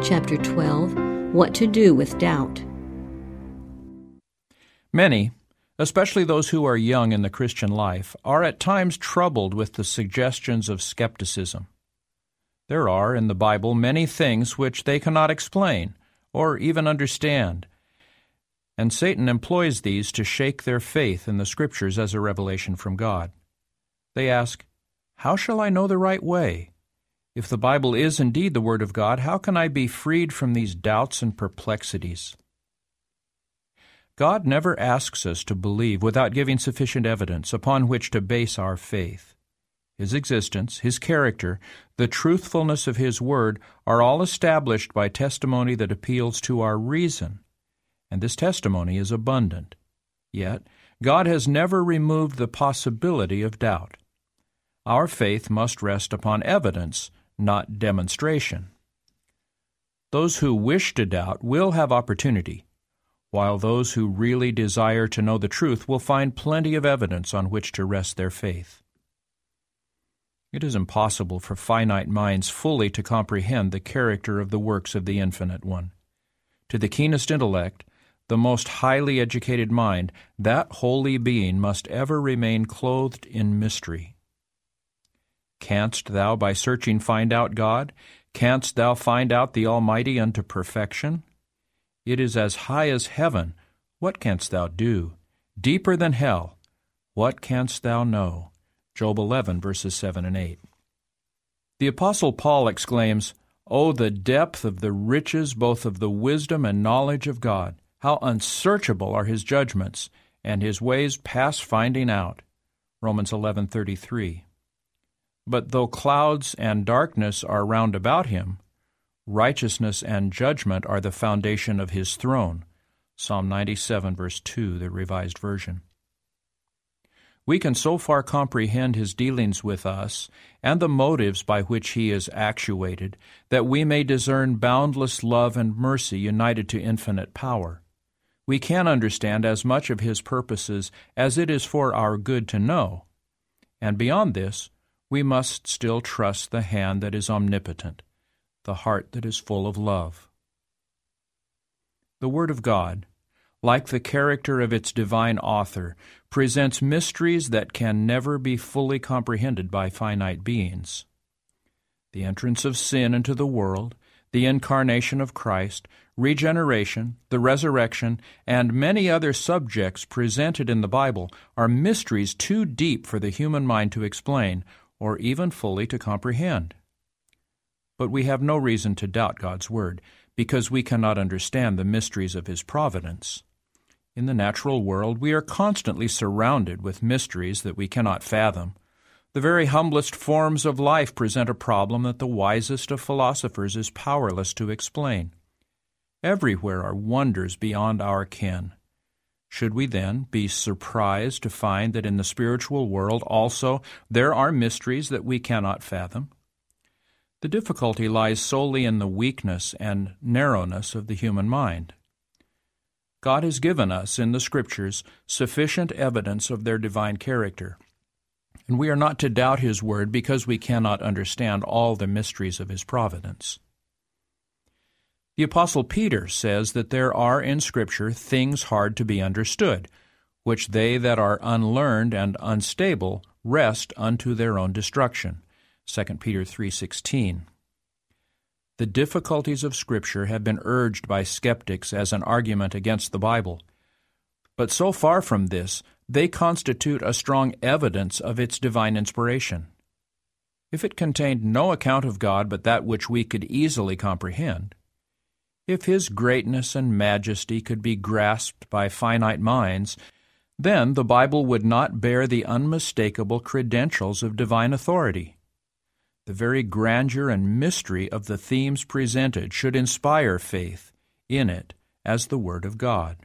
Chapter 12, What to Do with Doubt. Many, especially those who are young in the Christian life, are at times troubled with the suggestions of skepticism. There are, in the Bible, many things which they cannot explain or even understand, and Satan employs these to shake their faith in the Scriptures as a revelation from God. They ask, "How shall I know the right way? If the Bible is indeed the Word of God, how can I be freed from these doubts and perplexities?" God never asks us to believe without giving sufficient evidence upon which to base our faith. His existence, His character, the truthfulness of His Word are all established by testimony that appeals to our reason, and this testimony is abundant. Yet, God has never removed the possibility of doubt. Our faith must rest upon evidence, not demonstration. Those who wish to doubt will have opportunity, while those who really desire to know the truth will find plenty of evidence on which to rest their faith. It is impossible for finite minds fully to comprehend the character of the works of the Infinite One. To the keenest intellect, the most highly educated mind, that holy being must ever remain clothed in mystery. Canst thou by searching find out God? Canst thou find out the Almighty unto perfection? It is as high as heaven. What canst thou do? Deeper than hell. What canst thou know? Job 11, verses 7 and 8. The Apostle Paul exclaims, "Oh, the depth of the riches both of the wisdom and knowledge of God! How unsearchable are His judgments, and His ways past finding out." Romans 11:33. But though clouds and darkness are round about Him, righteousness and judgment are the foundation of His throne. Psalm 97, verse 2, the Revised Version. We can so far comprehend His dealings with us and the motives by which He is actuated that we may discern boundless love and mercy united to infinite power. We can understand as much of His purposes as it is for our good to know, and beyond this, we must still trust the hand that is omnipotent, the heart that is full of love. The Word of God, like the character of its divine author, presents mysteries that can never be fully comprehended by finite beings. The entrance of sin into the world, the incarnation of Christ, regeneration, the resurrection, and many other subjects presented in the Bible are mysteries too deep for the human mind to explain or even fully to comprehend. But we have no reason to doubt God's Word, because we cannot understand the mysteries of His providence. In the natural world, we are constantly surrounded with mysteries that we cannot fathom. The very humblest forms of life present a problem that the wisest of philosophers is powerless to explain. Everywhere are wonders beyond our ken. Should we then be surprised to find that in the spiritual world also there are mysteries that we cannot fathom? The difficulty lies solely in the weakness and narrowness of the human mind. God has given us in the Scriptures sufficient evidence of their divine character, and we are not to doubt His Word because we cannot understand all the mysteries of His providence. The Apostle Peter says that there are in Scripture things hard to be understood, which they that are unlearned and unstable wrest unto their own destruction. 2 Peter 3:16. The difficulties of Scripture have been urged by skeptics as an argument against the Bible, but so far from this, they constitute a strong evidence of its divine inspiration. If it contained no account of God but that which we could easily comprehend, if His greatness and majesty could be grasped by finite minds, then the Bible would not bear the unmistakable credentials of divine authority. The very grandeur and mystery of the themes presented should inspire faith in it as the Word of God.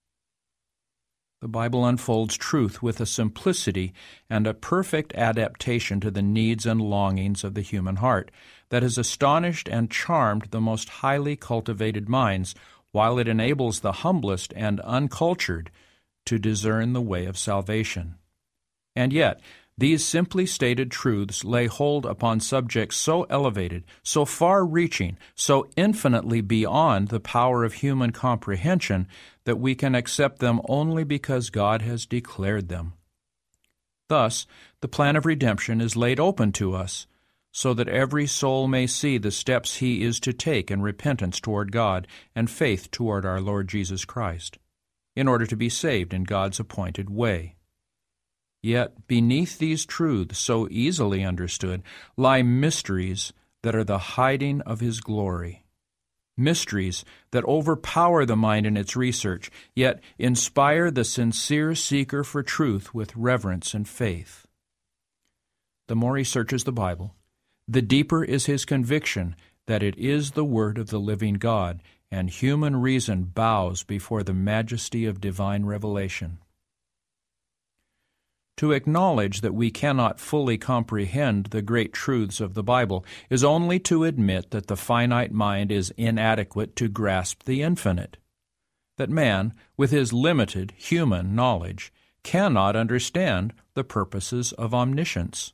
The Bible unfolds truth with a simplicity and a perfect adaptation to the needs and longings of the human heart that has astonished and charmed the most highly cultivated minds, while it enables the humblest and uncultured to discern the way of salvation. And yet, These simply stated truths lay hold upon subjects so elevated, so far-reaching, so infinitely beyond the power of human comprehension that we can accept them only because God has declared them. Thus, the plan of redemption is laid open to us, so that every soul may see the steps he is to take in repentance toward God and faith toward our Lord Jesus Christ, in order to be saved in God's appointed way. Yet beneath these truths, so easily understood, lie mysteries that are the hiding of His glory. Mysteries that overpower the mind in its research, yet inspire the sincere seeker for truth with reverence and faith. The more he searches the Bible, the deeper is his conviction that it is the Word of the living God, and human reason bows before the majesty of divine revelation. To acknowledge that we cannot fully comprehend the great truths of the Bible is only to admit that the finite mind is inadequate to grasp the infinite, that man, with his limited human knowledge, cannot understand the purposes of omniscience.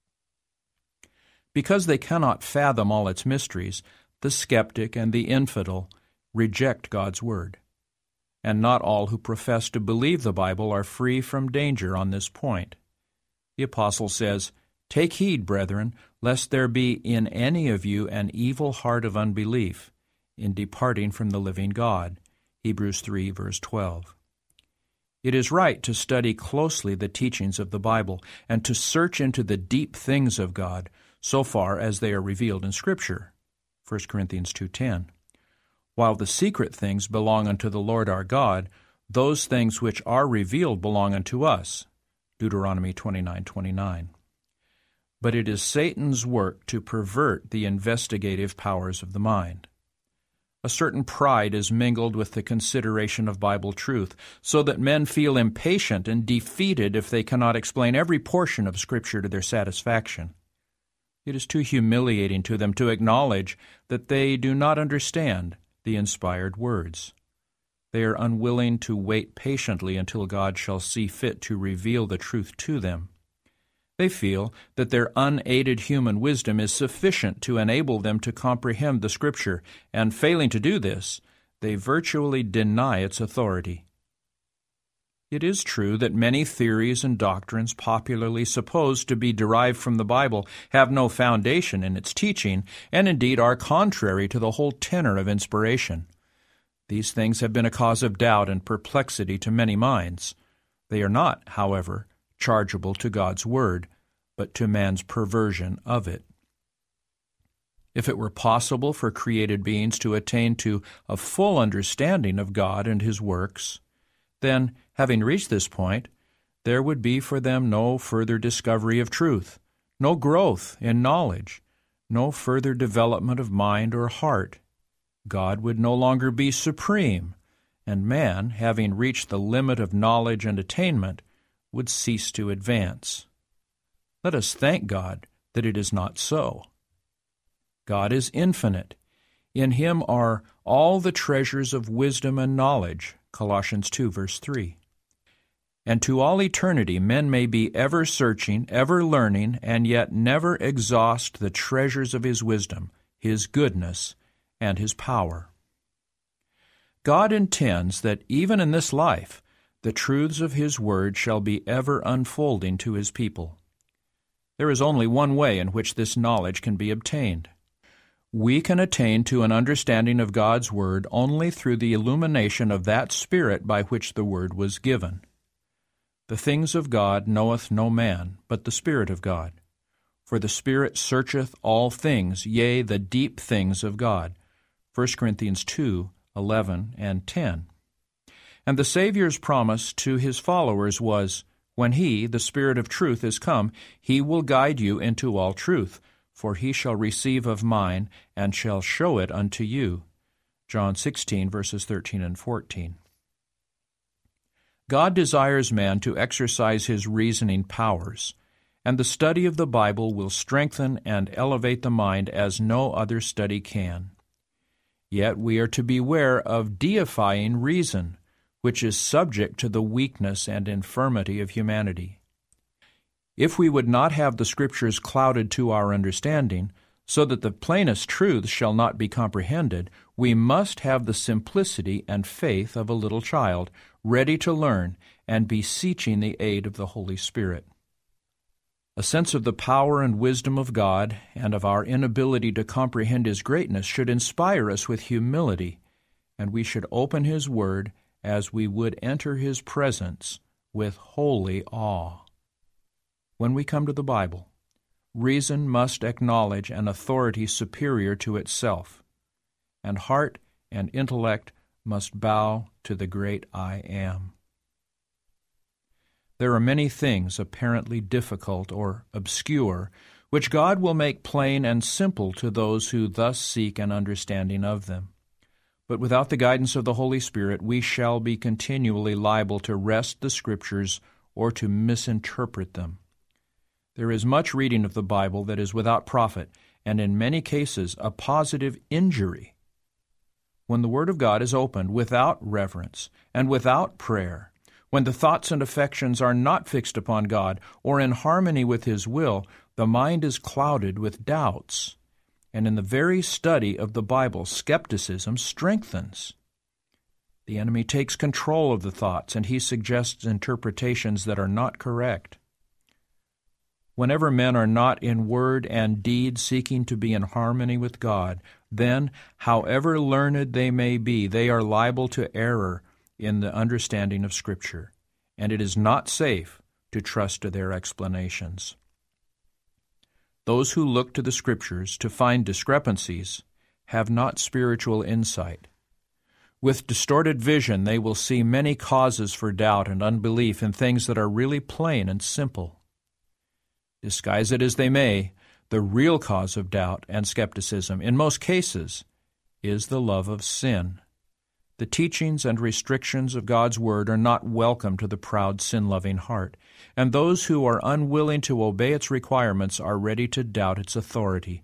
Because they cannot fathom all its mysteries, the skeptic and the infidel reject God's Word. And not all who profess to believe the Bible are free from danger on this point. The Apostle says, "Take heed, brethren, lest there be in any of you an evil heart of unbelief, in departing from the living God." Hebrews 3, verse 12. It is right to study closely the teachings of the Bible and to search into the deep things of God, so far as they are revealed in Scripture. 1 Corinthians 2:10. While the secret things belong unto the Lord our God, those things which are revealed belong unto us. Deuteronomy 29:29. But it is Satan's work to pervert the investigative powers of the mind. A certain pride is mingled with the consideration of Bible truth, so that men feel impatient and defeated if they cannot explain every portion of Scripture to their satisfaction. It is too humiliating to them to acknowledge that they do not understand the inspired words. They are unwilling to wait patiently until God shall see fit to reveal the truth to them. They feel that their unaided human wisdom is sufficient to enable them to comprehend the Scripture, and failing to do this, they virtually deny its authority. It is true that many theories and doctrines popularly supposed to be derived from the Bible have no foundation in its teaching, and indeed are contrary to the whole tenor of inspiration. These things have been a cause of doubt and perplexity to many minds. They are not, however, chargeable to God's Word, but to man's perversion of it. If it were possible for created beings to attain to a full understanding of God and His works, then, having reached this point, there would be for them no further discovery of truth, no growth in knowledge, no further development of mind or heart. God would no longer be supreme, and man, having reached the limit of knowledge and attainment, would cease to advance. Let us thank God that it is not so. God is infinite. In Him are all the treasures of wisdom and knowledge, Colossians 2, verse 3. And to all eternity men may be ever searching, ever learning, and yet never exhaust the treasures of His wisdom, His goodness, and His power. God intends that even in this life, the truths of His Word shall be ever unfolding to His people. There is only one way in which this knowledge can be obtained. We can attain to an understanding of God's Word only through the illumination of that Spirit by which the Word was given. The things of God knoweth no man, but the Spirit of God. For the Spirit searcheth all things, yea, the deep things of God. 1 Corinthians 2, 11 and 10. And the Savior's promise to His followers was, "When He, the Spirit of truth, is come, He will guide you into all truth, for He shall receive of mine, and shall show it unto you." John 16, verses 13 and 14. God desires man to exercise his reasoning powers, and the study of the Bible will strengthen and elevate the mind as no other study can. Yet we are to beware of deifying reason, which is subject to the weakness and infirmity of humanity. If we would not have the Scriptures clouded to our understanding, so that the plainest truths shall not be comprehended, we must have the simplicity and faith of a little child, ready to learn and beseeching the aid of the Holy Spirit. A sense of the power and wisdom of God and of our inability to comprehend His greatness should inspire us with humility, and we should open His Word as we would enter His presence with holy awe. When we come to the Bible, reason must acknowledge an authority superior to itself, and heart and intellect must bow to the great I Am. There are many things apparently difficult or obscure, which God will make plain and simple to those who thus seek an understanding of them. But without the guidance of the Holy Spirit, we shall be continually liable to wrest the Scriptures or to misinterpret them. There is much reading of the Bible that is without profit, and in many cases a positive injury. When the Word of God is opened without reverence and without prayer, when the thoughts and affections are not fixed upon God or in harmony with His will, the mind is clouded with doubts, and in the very study of the Bible, skepticism strengthens. The enemy takes control of the thoughts, and he suggests interpretations that are not correct. Whenever men are not in word and deed seeking to be in harmony with God, then, however learned they may be, they are liable to error in the understanding of Scripture, and it is not safe to trust to their explanations. Those who look to the Scriptures to find discrepancies have not spiritual insight. With distorted vision, they will see many causes for doubt and unbelief in things that are really plain and simple. Disguise it as they may, the real cause of doubt and skepticism, in most cases, is the love of sin. The teachings and restrictions of God's Word are not welcome to the proud, sin-loving heart, and those who are unwilling to obey its requirements are ready to doubt its authority.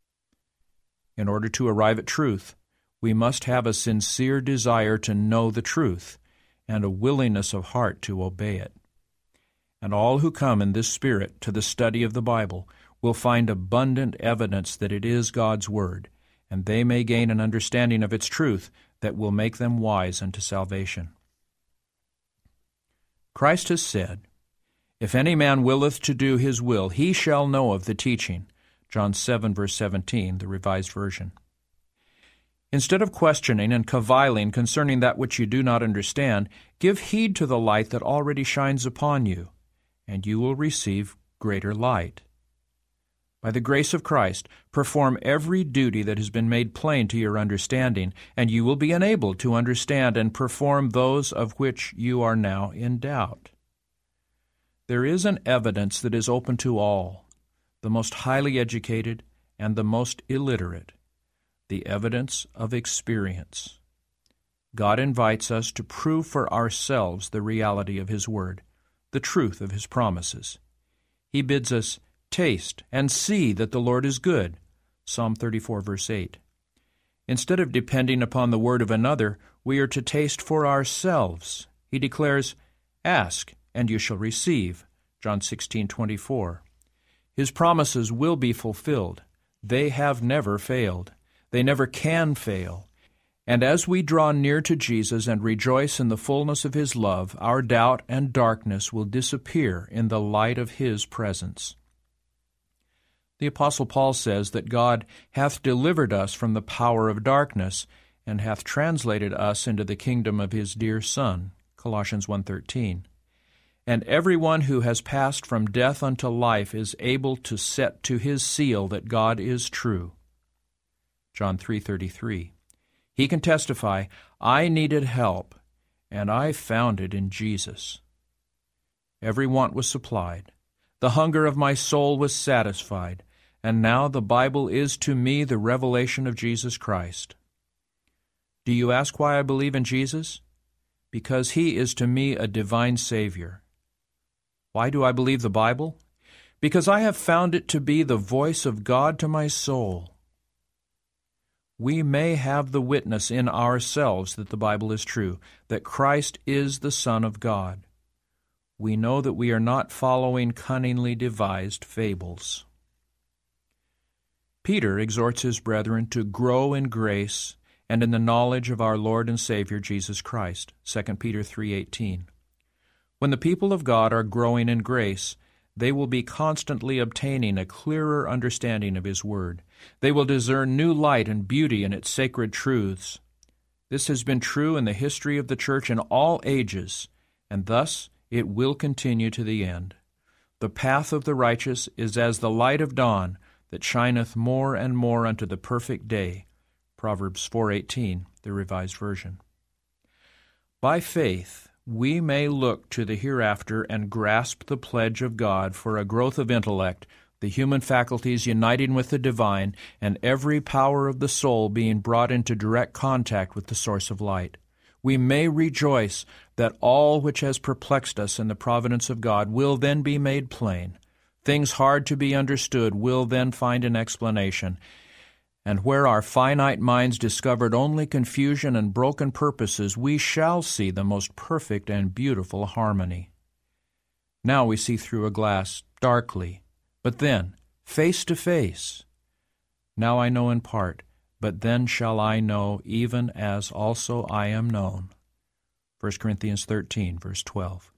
In order to arrive at truth, we must have a sincere desire to know the truth and a willingness of heart to obey it. And all who come in this spirit to the study of the Bible will find abundant evidence that it is God's Word, and they may gain an understanding of its truth that will make them wise unto salvation. Christ has said, "If any man willeth to do His will, he shall know of the teaching." John 7, verse 17, the Revised Version. Instead of questioning and caviling concerning that which you do not understand, give heed to the light that already shines upon you, and you will receive greater light. By the grace of Christ, perform every duty that has been made plain to your understanding, and you will be enabled to understand and perform those of which you are now in doubt. There is an evidence that is open to all, the most highly educated and the most illiterate, the evidence of experience. God invites us to prove for ourselves the reality of His Word, the truth of His promises. He bids us taste and see that the Lord is good, Psalm 34, verse 8. Instead of depending upon the word of another, we are to taste for ourselves. He declares, "Ask, and you shall receive," John 16:24. His promises will be fulfilled. They have never failed. They never can fail. And as we draw near to Jesus and rejoice in the fullness of His love, our doubt and darkness will disappear in the light of His presence. The Apostle Paul says that God hath delivered us from the power of darkness and hath translated us into the kingdom of His dear Son, Colossians 1:13. And everyone who has passed from death unto life is able to set to his seal that God is true, John 3:33. He can testify, "I needed help, and I found it in Jesus. Every want was supplied. The hunger of my soul was satisfied, and now the Bible is to me the revelation of Jesus Christ." Do you ask why I believe in Jesus? Because He is to me a divine Savior. Why do I believe the Bible? Because I have found it to be the voice of God to my soul. We may have the witness in ourselves that the Bible is true, that Christ is the Son of God. we know that we are not following cunningly devised fables. Peter exhorts his brethren to grow in grace and in the knowledge of our Lord and Savior Jesus Christ, 2 Peter 3:18. When the people of God are growing in grace, they will be constantly obtaining a clearer understanding of His Word. They will discern new light and beauty in its sacred truths. This has been true in the history of the Church in all ages, and thus it will continue to the end. The path of the righteous is as the light of dawn that shineth more and more unto the perfect day. Proverbs 4:18, the Revised Version. By faith, we may look to the hereafter and grasp the pledge of God for a growth of intellect, the human faculties uniting with the divine, and every power of the soul being brought into direct contact with the source of light. We may rejoice that all which has perplexed us in the providence of God will then be made plain. Things hard to be understood will then find an explanation, and where our finite minds discovered only confusion and broken purposes, we shall see the most perfect and beautiful harmony. Now we see through a glass darkly, but then face to face. Now I know in part, but then shall I know even as also I am known. 1 Corinthians 13, verse 12.